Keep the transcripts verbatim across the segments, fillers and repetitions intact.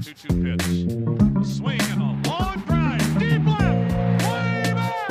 two two pitch. A swing and a long drive. Deep left. Way back.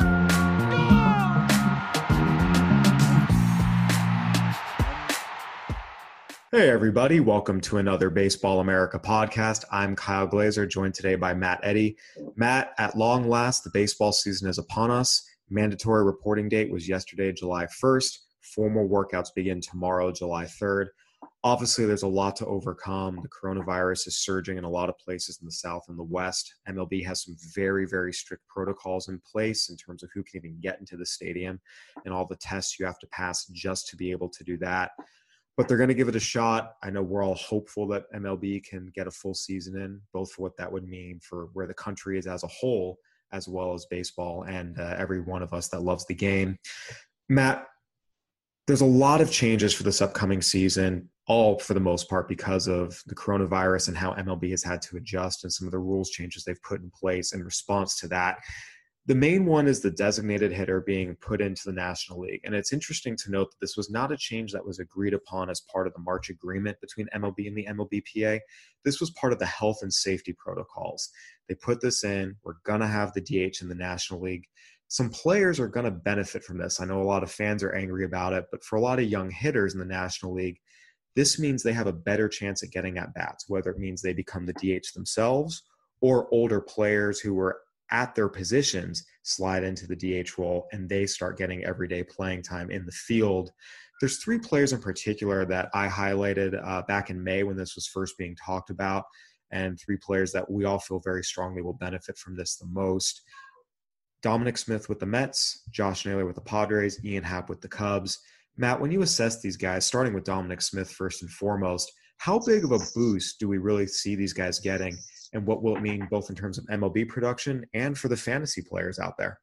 Gone! Hey, everybody. Welcome to another Baseball America podcast. I'm Kyle Glazer, joined today by Matt Eddy. Matt, at long last, the baseball season is upon us. Mandatory reporting date was yesterday, July first. Formal workouts begin tomorrow, July third. Obviously, there's a lot to overcome. The coronavirus is surging in a lot of places in the South and the West. M L B has some very, very strict protocols in place in terms of who can even get into the stadium and all the tests you have to pass just to be able to do that. But they're going to give it a shot. I know we're all hopeful that M L B can get a full season in, both for what that would mean for where the country is as a whole, as well as baseball and uh, every one of us that loves the game. Matt, there's a lot of changes for this upcoming season, all for the most part because of the coronavirus and how M L B has had to adjust and some of the rules changes they've put in place in response to that. The main one is the designated hitter being put into the National League. And it's interesting to note that this was not a change that was agreed upon as part of the March agreement between M L B and the M L B P A. This was part of the health and safety protocols. They put this in. We're going to have the D H in the National League. Some players are going to benefit from this. I know a lot of fans are angry about it, but for a lot of young hitters in the National League, this means they have a better chance at getting at bats, whether it means they become the D H themselves or older players who were at their positions slide into the D H role and they start getting everyday playing time in the field. There's three players in particular that I highlighted uh, back in May when this was first being talked about, and three players that we all feel very strongly will benefit from this the most. Dominic Smith with the Mets, Josh Naylor with the Padres, Ian Happ with the Cubs. Matt, when you assess these guys, starting with Dominic Smith first and foremost, how big of a boost do we really see these guys getting, and what will it mean both in terms of M L B production and for the fantasy players out there?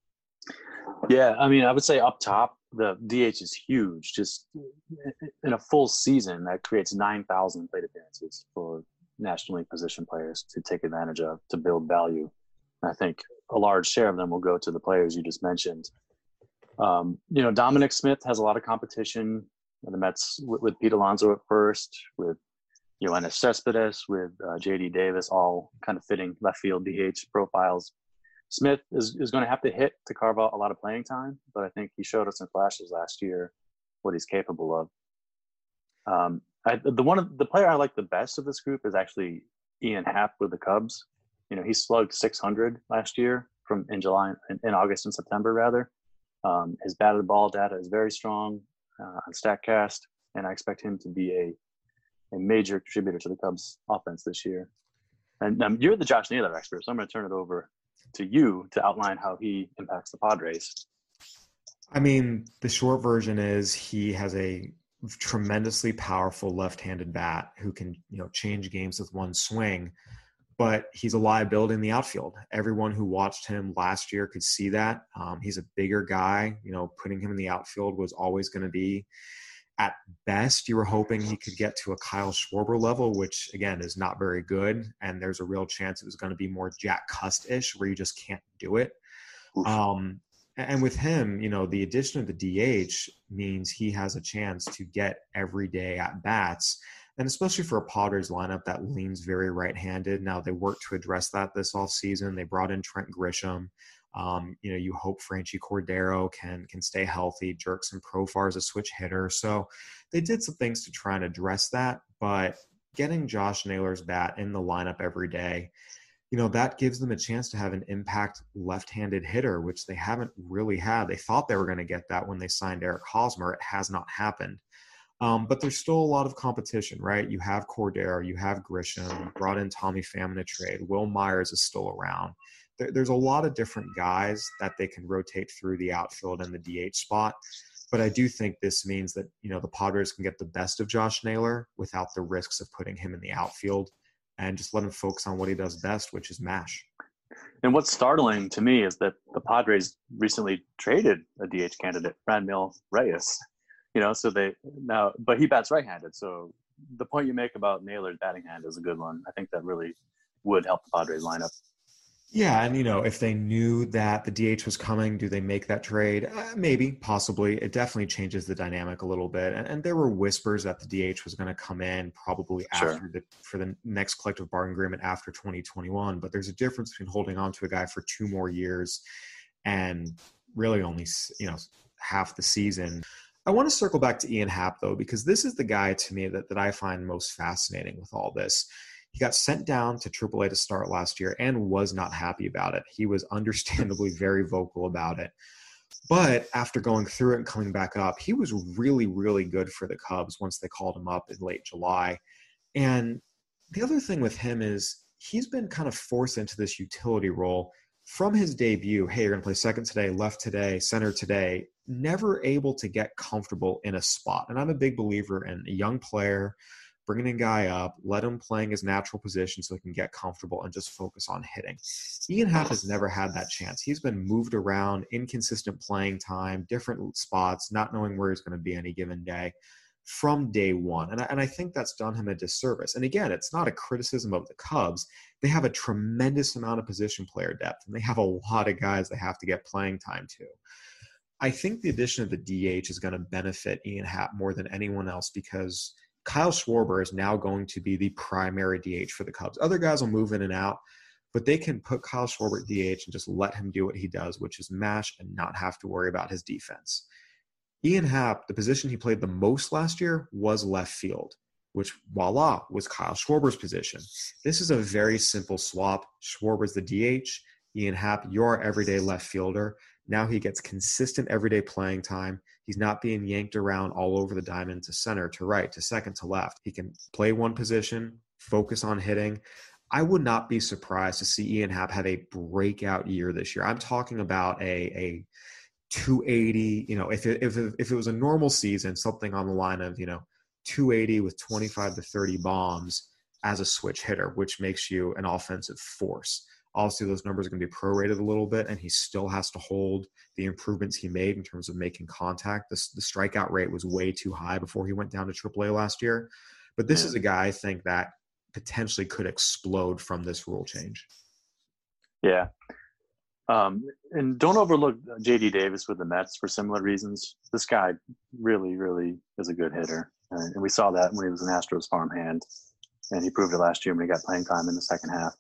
Yeah, I mean, I would say up top, the D H is huge. Just in a full season, that creates nine thousand plate appearances for National League position players to take advantage of, to build value. And I think a large share of them will go to the players you just mentioned. Um, you know, Dominic Smith has a lot of competition in the Mets with, with Pete Alonso at first, with Yoenis Cespedes, with uh, J D Davis, all kind of fitting left field D H profiles. Smith is, is going to have to hit to carve out a lot of playing time, but I think he showed us in flashes last year what he's capable of. Um, I, the one of the player I like the best of this group is actually Ian Happ with the Cubs. You know, he slugged six hundred last year from in July, in, in August and September rather. Um, his batted ball data is very strong uh, on StatCast, and I expect him to be a a major contributor to the Cubs offense this year. And um, you're the Josh Naylor expert, so I'm going to turn it over to you to outline how he impacts the Padres. I mean, the short version is he has a tremendously powerful left-handed bat who can, you know, change games with one swing, but he's a liability in the outfield. Everyone who watched him last year could see that. Um, he's a bigger guy. You know, putting him in the outfield was always going to be, at best, you were hoping he could get to a Kyle Schwarber level, which, again, is not very good. And there's a real chance it was going to be more Jack Cust-ish, where you just can't do it. Um, and with him, you know, the addition of the D H means he has a chance to get everyday at-bats. And especially for a Padres lineup that leans very right-handed. Now, they worked to address that this offseason. They brought in Trent Grisham. Um, you know, you hope Franchy Cordero can can stay healthy. Jerkson Profar is a switch hitter. So they did some things to try and address that. But getting Josh Naylor's bat in the lineup every day, you know, that gives them a chance to have an impact left-handed hitter, which they haven't really had. They thought they were going to get that when they signed Eric Hosmer. It has not happened. Um, but there's still a lot of competition, right? You have Cordero, you have Grisham, you brought in Tommy Pham in a trade. Will Myers is still around. There, there's a lot of different guys that they can rotate through the outfield and the D H spot. But I do think this means that, you know, the Padres can get the best of Josh Naylor without the risks of putting him in the outfield and just let him focus on what he does best, which is mash. And what's startling to me is that the Padres recently traded a D H candidate, Franmil Reyes. You know, so they now, but he bats right-handed. So the point you make about Naylor's batting hand is a good one. I think that really would help the Padres lineup. Yeah, and you know, if they knew that the D H was coming, do they make that trade? Uh, maybe, possibly. It definitely changes the dynamic a little bit. And, and there were whispers that the D H was going to come in probably Sure. after the for the next collective bargaining agreement after twenty twenty-one. But there's a difference between holding on to a guy for two more years and really only you know half the season. I want to circle back to Ian Happ though, because this is the guy to me that that I find most fascinating with all this. He got sent down to triple A to start last year and was not happy about it. He was understandably very vocal about it. But after going through it and coming back up, he was really, really good for the Cubs once they called him up in late July. And the other thing with him is he's been kind of forced into this utility role from his debut. Hey, you're going to play second today, left today, center today, never able to get comfortable in a spot. And I'm a big believer in a young player bringing a guy up, let him playing his natural position so he can get comfortable and just focus on hitting. Ian Happ has never had that chance. He's been moved around, inconsistent playing time, different spots, not knowing where he's going to be any given day from day one. And I, and I think that's done him a disservice. And again, it's not a criticism of the Cubs. They have a tremendous amount of position player depth, and they have a lot of guys they have to get playing time to. I think the addition of the D H is going to benefit Ian Happ more than anyone else because Kyle Schwarber is now going to be the primary D H for the Cubs. Other guys will move in and out, but they can put Kyle Schwarber at D H and just let him do what he does, which is mash and not have to worry about his defense. Ian Happ, the position he played the most last year was left field, which, voila, was Kyle Schwarber's position. This is a very simple swap. Schwarber's the D H. Ian Happ, you're our everyday left fielder. Now he gets consistent everyday playing time. He's not being yanked around all over the diamond to center, to right, to second, to left. He can play one position, focus on hitting. I would not be surprised to see Ian Happ have a breakout year this year. I'm talking about a, a two eighty, you know, if it, if it, if it was a normal season, something on the line of, you know, two eighty with twenty-five to thirty bombs as a switch hitter, which makes you an offensive force. Obviously, those numbers are going to be prorated a little bit, and he still has to hold the improvements he made in terms of making contact. The, the strikeout rate was way too high before he went down to triple A last year. But this is a guy I think that potentially could explode from this rule change. Yeah. Um, and don't overlook J D Davis with the Mets for similar reasons. This guy really, really is a good hitter. And we saw that when he was an Astros farmhand, and he proved it last year when he got playing time in the second half.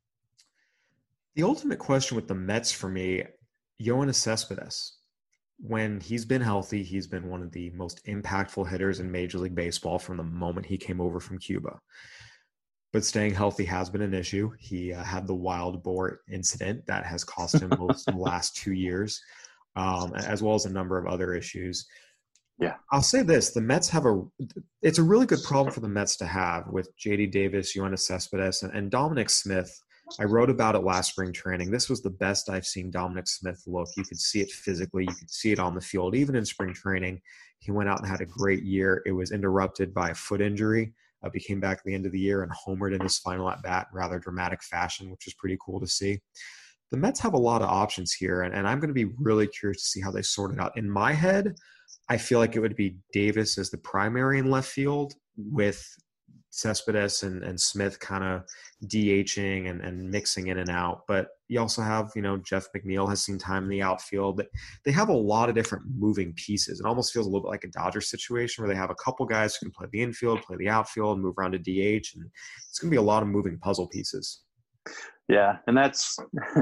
The ultimate question with the Mets for me, Yoenis Cespedes. When he's been healthy, he's been one of the most impactful hitters in Major League Baseball from the moment he came over from Cuba. But staying healthy has been an issue. He uh, had the wild boar incident that has cost him most of the last two years, um, as well as a number of other issues. Yeah. I'll say this. The Mets have a – it's a really good problem for the Mets to have with J D Davis, Yoenis Cespedes, and, and Dominic Smith. I wrote about it last spring training. This was the best I've seen Dominic Smith look. You could see it physically. You could see it on the field. Even in spring training, he went out and had a great year. It was interrupted by a foot injury. Uh, he came back at the end of the year and homered in his final at-bat in rather dramatic fashion, which is pretty cool to see. The Mets have a lot of options here, and, and I'm going to be really curious to see how they sort it out. In my head, I feel like it would be Davis as the primary in left field with Cespedes and, and Smith kind of DHing and, and mixing in and out. But you also have, you know, Jeff McNeil has seen time in the outfield. They have a lot of different moving pieces. It almost feels a little bit like a Dodgers situation where they have a couple guys who can play the infield, play the outfield, move around to D H. And it's going to be a lot of moving puzzle pieces. Yeah. And that's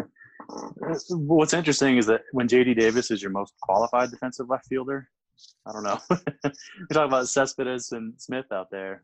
what's interesting is that when J D Davis is your most qualified defensive left fielder, I don't know. We're talking about Cespedes and Smith out there.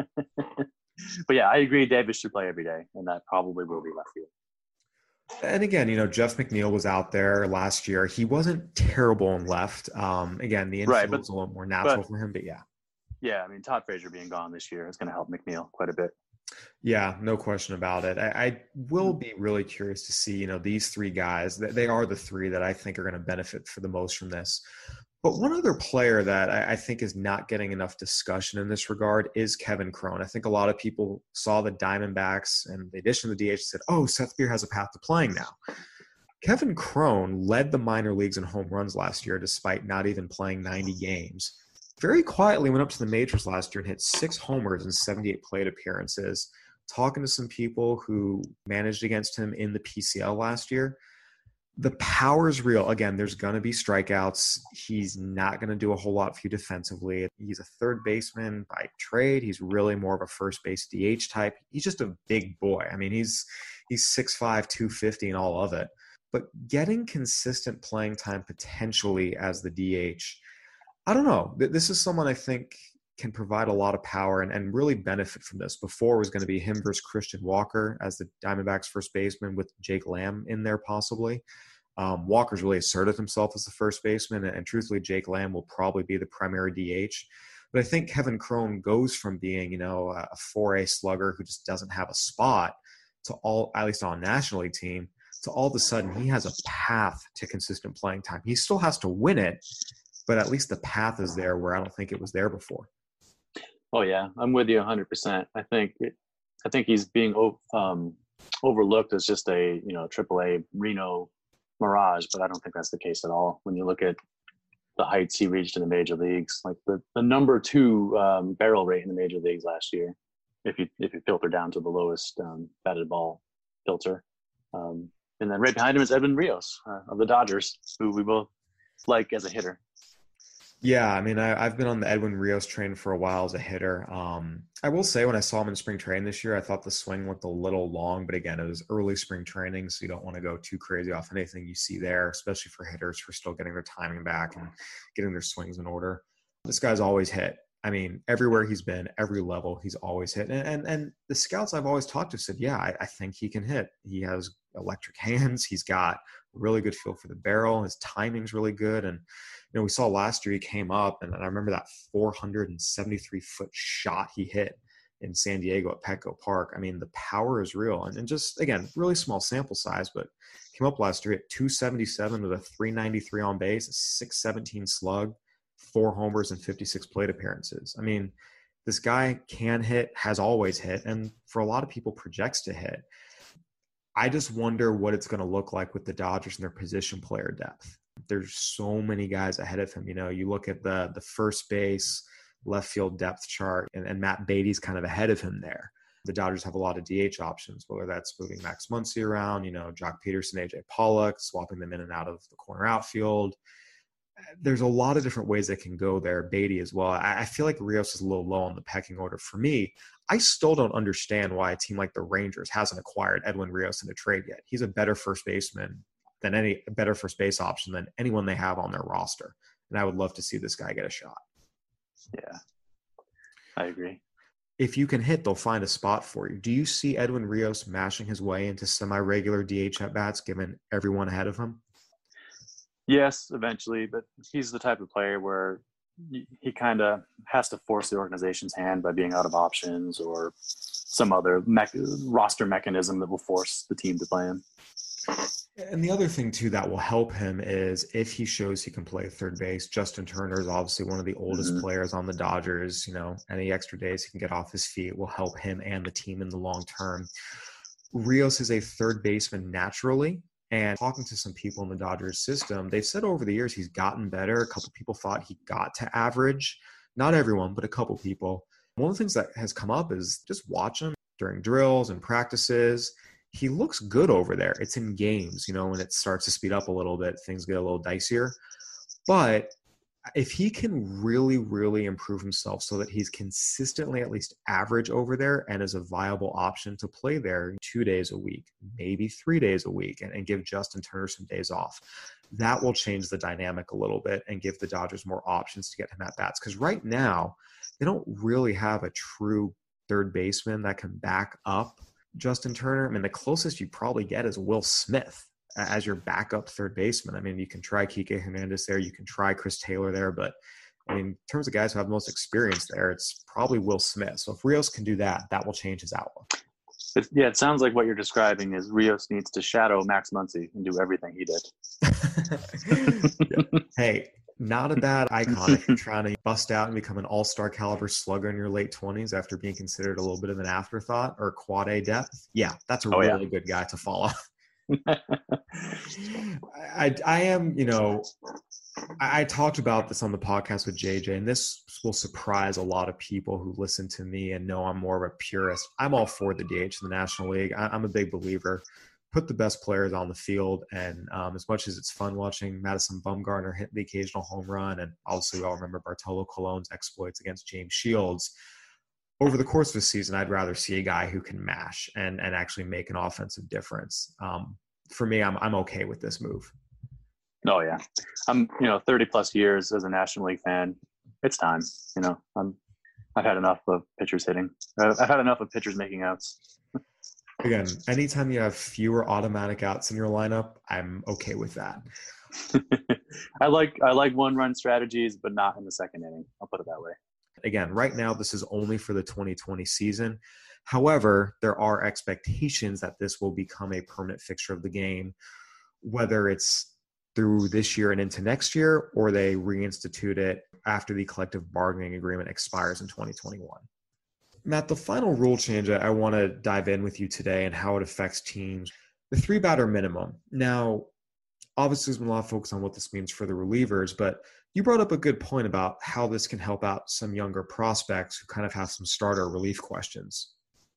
But yeah, I agree. Davis should play every day, and that probably will be left field. And again, you know, Jeff McNeil was out there last year. He wasn't terrible in left. Um, again, the infield right, was a little more natural but, for him, but yeah. Yeah, I mean, Todd Frazier being gone this year is going to help McNeil quite a bit. Yeah, no question about it. I, I will be really curious to see, you know, these three guys. They are the three that I think are going to benefit for the most from this. But one other player that I, I think is not getting enough discussion in this regard is Kevin Cron. I think a lot of people saw the Diamondbacks and the addition of the D H and said, oh, Seth Beer has a path to playing now. Kevin Cron led the minor leagues in home runs last year despite not even playing ninety games. Very quietly went up to the majors last year and hit six homers in seventy-eight plate appearances. talking to some people who managed against him in the P C L last year, the power is real. Again, there's going to be strikeouts. He's not going to do a whole lot for you defensively. He's a third baseman by trade. He's really more of a first base D H type. He's just a big boy. I mean, he's he's six five, two fifty and all of it. But getting consistent playing time potentially as the D H, I don't know. This is someone I think can provide a lot of power and, and really benefit from this. Before it was going to be him versus Christian Walker as the Diamondbacks first baseman with Jake Lamb in there possibly. Um, Walker's really asserted himself as the first baseman, and, and truthfully, Jake Lamb will probably be the primary D H. But I think Kevin Cron goes from being, you know, a four A slugger who just doesn't have a spot to all, at least on a National League team, to all of a sudden he has a path to consistent playing time. He still has to win it, but at least the path is there where I don't think it was there before. Oh yeah, I'm with you one hundred percent. I think it, I think he's being um, overlooked as just a you know triple A Reno mirage, but I don't think that's the case at all. When you look at the heights he reached in the major leagues, like the, the number two um, barrel rate in the major leagues last year, if you if you filter down to the lowest um, batted ball filter, um, and then right behind him is Edwin Rios uh, of the Dodgers, who we both like as a hitter. Yeah, I mean, I, I've been on the Edwin Rios train for a while as a hitter. Um, I will say when I saw him in spring training this year, I thought the swing looked a little long, but again, it was early spring training, so you don't want to go too crazy off anything you see there, especially for hitters who are still getting their timing back and getting their swings in order. This guy's always hit. I mean, everywhere he's been, every level, he's always hit. And and, and the scouts I've always talked to said, yeah, I, I think he can hit. He has electric hands. He's got a really good feel for the barrel. His timing's really good. And, you know, we saw last year he came up, and, and I remember that four hundred seventy-three foot shot he hit in San Diego at Petco Park. I mean, the power is real. And, and just, again, really small sample size, but came up last year at two seventy-seven with a three ninety-three on base, a six seventeen slug, four homers and fifty-six plate appearances. I mean, this guy can hit, has always hit, and for a lot of people projects to hit. I just wonder what it's going to look like with the Dodgers and their position player depth. There's so many guys ahead of him. You know, you look at the the first base, left field depth chart, and, and Matt Beatty's kind of ahead of him there. The Dodgers have a lot of D H options, whether that's moving Max Muncy around, you know, Jock Peterson, A J Pollock, swapping them in and out of the corner outfield. There's a lot of different ways that can go there. Beatty as well. I, I feel like Rios is a little low on the pecking order for me. I still don't understand why a team like the Rangers hasn't acquired Edwin Rios in a trade yet. He's a better first baseman than any a better first base option than anyone they have on their roster. And I would love to see this guy get a shot. Yeah, I agree. If you can hit, they'll find a spot for you. Do you see Edwin Rios mashing his way into semi-regular D H at-bats given everyone ahead of him? Yes, eventually, but he's the type of player where he kind of has to force the organization's hand by being out of options or some other me- roster mechanism that will force the team to play him. And the other thing, too, that will help him is if he shows he can play third base. Justin Turner is obviously one of the oldest mm-hmm. players on the Dodgers. You know, any extra days he can get off his feet will help him and the team in the long term. Rios is a third baseman naturally. And talking to some people in the Dodgers system, they've said over the years he's gotten better. A couple people thought he got to average. Not everyone, but a couple people. One of the things that has come up is just watch him during drills and practices. He looks good over there. It's in games, you know, when it starts to speed up a little bit, things get a little dicier. But if he can really, really improve himself so that he's consistently at least average over there and is a viable option to play there two days a week, maybe three days a week, and, and give Justin Turner some days off, that will change the dynamic a little bit and give the Dodgers more options to get him at bats. Because right now, they don't really have a true third baseman that can back up Justin Turner. I mean, the closest you probably get is Will Smith as your backup third baseman. I mean, you can try Kike Hernandez there. You can try Chris Taylor there. But, I mean, in terms of guys who have the most experience there, it's probably Will Smith. So if Rios can do that, that will change his outlook. It, yeah, it sounds like what you're describing is Rios needs to shadow Max Muncy and do everything he did. Yeah. Hey, not a bad icon if you're trying to bust out and become an all-star caliber slugger in your late twenties after being considered a little bit of an afterthought or quad A depth. Yeah, that's a oh, really yeah. good guy to follow. I, I am, you know, I, I talked about this on the podcast with J J, and this will surprise a lot of people who listen to me and know I'm more of a purist. I'm all for the D H in the National League. I, I'm a big believer. Put the best players on the field, and um, as much as it's fun watching Madison Bumgarner hit the occasional home run, and obviously we all remember Bartolo Colon's exploits against James Shields, over the course of the season, I'd rather see a guy who can mash and, and actually make an offensive difference. Um, for me, I'm I'm okay with this move. Oh yeah, I'm you know thirty plus years as a National League fan. It's time. You know, I'm I've had enough of pitchers hitting. I've had enough of pitchers making outs. Again, anytime you have fewer automatic outs in your lineup, I'm okay with that. I like I like one run strategies, but not in the second inning. I'll put it that way. Again, right now, this is only for the twenty twenty season. However, there are expectations that this will become a permanent fixture of the game, whether it's through this year and into next year, or they reinstitute it after the collective bargaining agreement expires in twenty twenty-one. Matt, the final rule change I want to dive in with you today and how it affects teams, the three batter minimum. Now, obviously there's been a lot of focus on what this means for the relievers, but you brought up a good point about how this can help out some younger prospects who kind of have some starter relief questions.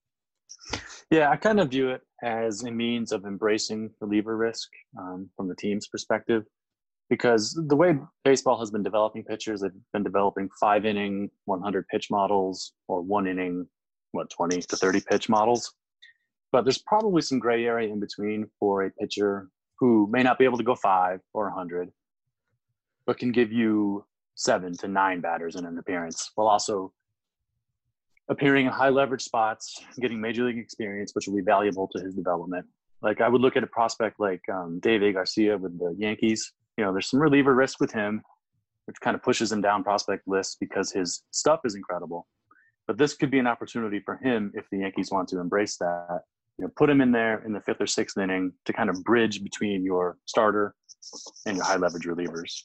Yeah, I kind of view it as a means of embracing reliever risk um, from the team's perspective, because the way baseball has been developing pitchers, they've been developing five inning, one hundred pitch models, or one inning, what, twenty to thirty pitch models. But there's probably some gray area in between for a pitcher who may not be able to go five or one hundred, but can give you seven to nine batters in an appearance, while also appearing in high leverage spots, getting major league experience, which will be valuable to his development. Like I would look at a prospect like um, David Garcia with the Yankees. You know, there's some reliever risk with him, which kind of pushes him down prospect lists because his stuff is incredible. But this could be an opportunity for him if the Yankees want to embrace that. You know, put him in there in the fifth or sixth inning to kind of bridge between your starter and your high leverage relievers.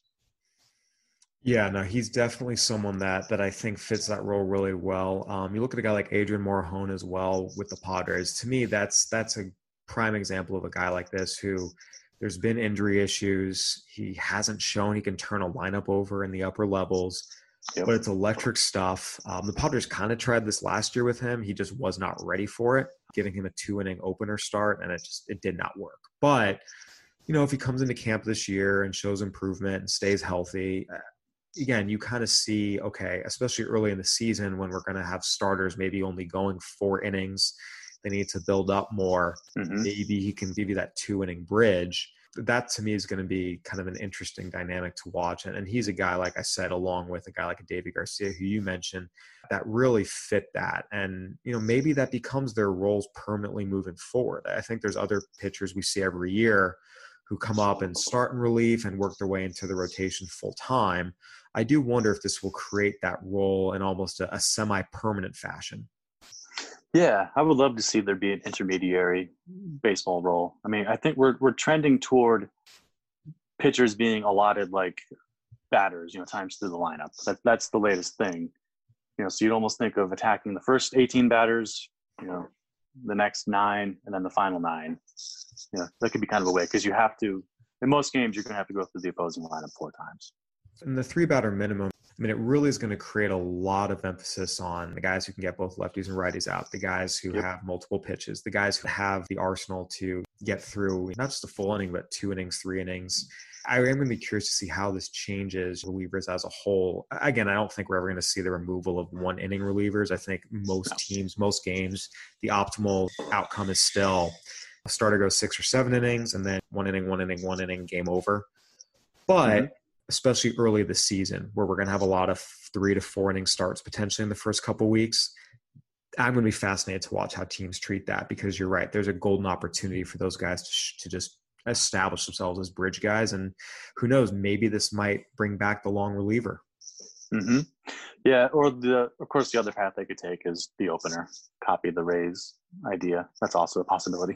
Yeah, no, he's definitely someone that that I think fits that role really well. Um, you look at a guy like Adrian Morejon as well with the Padres. To me, that's that's a prime example of a guy like this who there's been injury issues. He hasn't shown he can turn a lineup over in the upper levels, yep. But it's electric stuff. Um, the Padres kind of tried this last year with him. He just was not ready for it, giving him a two-inning opener start, and it just it did not work. But, you know, if he comes into camp this year and shows improvement and stays healthy – again, you kind of see, okay, especially early in the season when we're going to have starters maybe only going four innings, they need to build up more. Mm-hmm. Maybe he can give you that two-inning bridge. That, to me, is going to be kind of an interesting dynamic to watch. And, and he's a guy, like I said, along with a guy like a David Garcia, who you mentioned, that really fit that. And, you know, maybe that becomes their roles permanently moving forward. I think there's other pitchers we see every year who come up and start in relief and work their way into the rotation full time. I do wonder if this will create that role in almost a, a semi-permanent fashion. Yeah, I would love to see there be an intermediary baseball role. I mean, I think we're we're trending toward pitchers being allotted like batters, you know, times through the lineup. That that's the latest thing. You know, so you'd almost think of attacking the first eighteen batters, you know, the next nine, and then the final nine. You know, that could be kind of a way because you have to. In most games, you're going to have to go through the opposing lineup four times. And the three batter minimum, I mean, it really is going to create a lot of emphasis on the guys who can get both lefties and righties out, the guys who yep. have multiple pitches, the guys who have the arsenal to get through not just a full inning, but two innings, three innings. I am going to be curious to see how this changes relievers as a whole. Again, I don't think we're ever going to see the removal of one inning relievers. I think most no. teams, most games, the optimal outcome is still a starter goes six or seven innings and then one inning, one inning, one inning, game over. But mm-hmm. especially early this season where we're going to have a lot of three to four inning starts potentially in the first couple weeks, I'm going to be fascinated to watch how teams treat that because you're right. There's a golden opportunity for those guys to, sh- to just establish themselves as bridge guys. And who knows, maybe this might bring back the long reliever. Mm-hmm. Yeah. Or the, of course, the other path they could take is the opener, copy the Rays idea. That's also a possibility.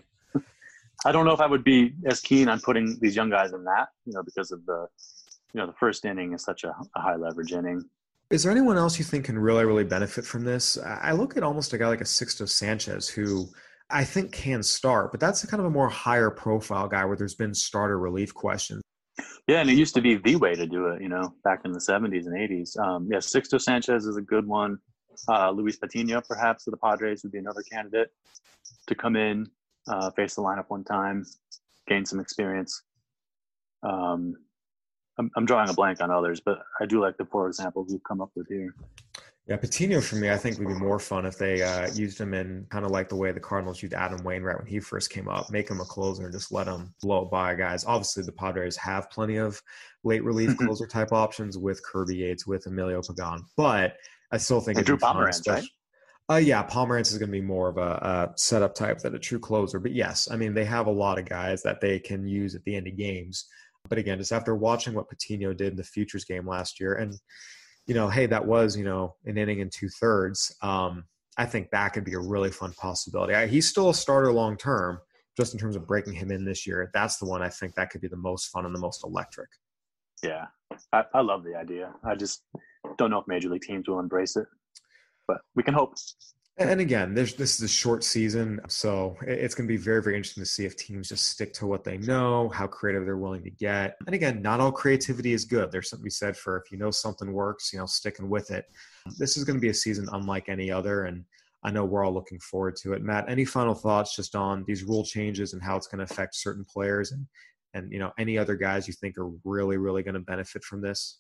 I don't know if I would be as keen on putting these young guys in that, you know, because of the, you know, the first inning is such a, a high leverage inning. Is there anyone else you think can really, really benefit from this? I look at almost a guy like a Sixto Sanchez, who I think can start, but that's kind of a more higher profile guy where there's been starter relief questions. Yeah, and it used to be the way to do it, you know, back in the seventies and eighties. Um, yeah, Sixto Sanchez is a good one. Uh, Luis Patino, perhaps, of the Padres would be another candidate to come in, uh, face the lineup one time, gain some experience. Um, I'm, I'm drawing a blank on others, but I do like the four examples we've come up with here. Yeah, Patino for me, I think would be more fun if they uh, used him in kind of like the way the Cardinals used Adam Wainwright when he first came up, make him a closer and just let him blow it by guys. Obviously, the Padres have plenty of late relief closer type options with Kirby Yates, with Emilio Pagan, but I still think and it'd Drew be fun, Pomeranz, right? Uh, yeah, Pomeranz is going to be more of a, a setup type than a true closer. But yes, I mean, they have a lot of guys that they can use at the end of games. But again, just after watching what Patino did in the Futures game last year, and you know, hey, that was, you know, an inning and two thirds. Um, I think that could be a really fun possibility. I, he's still a starter long term, just in terms of breaking him in this year. That's the one I think that could be the most fun and the most electric. Yeah, I, I love the idea. I just don't know if major league teams will embrace it, but we can hope. And again, there's, this is a short season, so it's going to be very, very interesting to see if teams just stick to what they know, how creative they're willing to get. And again, not all creativity is good. There's something to be said for if you know something works, you know, sticking with it. This is going to be a season unlike any other, and I know we're all looking forward to it. Matt, any final thoughts just on these rule changes and how it's going to affect certain players and, and you know, any other guys you think are really, really going to benefit from this?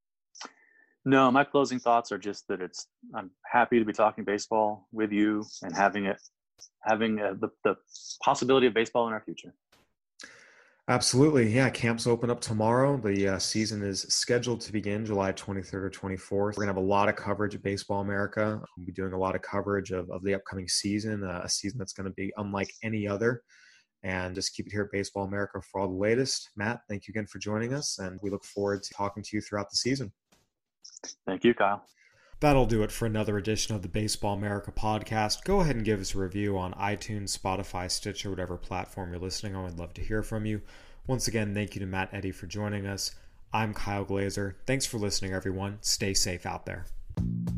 No, my closing thoughts are just that it's, I'm happy to be talking baseball with you and having it, having uh, the, the possibility of baseball in our future. Absolutely. Yeah. Camps open up tomorrow. The uh, season is scheduled to begin July twenty-third or twenty-fourth. We're going to have a lot of coverage at Baseball America. We'll be doing a lot of coverage of, of the upcoming season, uh, a season that's going to be unlike any other. And just keep it here at Baseball America for all the latest. Matt, thank you again for joining us, and we look forward to talking to you throughout the season. Thank you, Kyle. That'll do it for another edition of the Baseball America podcast. Go ahead and give us a review on iTunes, Spotify, Stitcher, whatever platform you're listening on. I'd love to hear from you. Once again, thank you to Matt Eddy for joining us. I'm Kyle Glaser. Thanks for listening, everyone. Stay safe out there.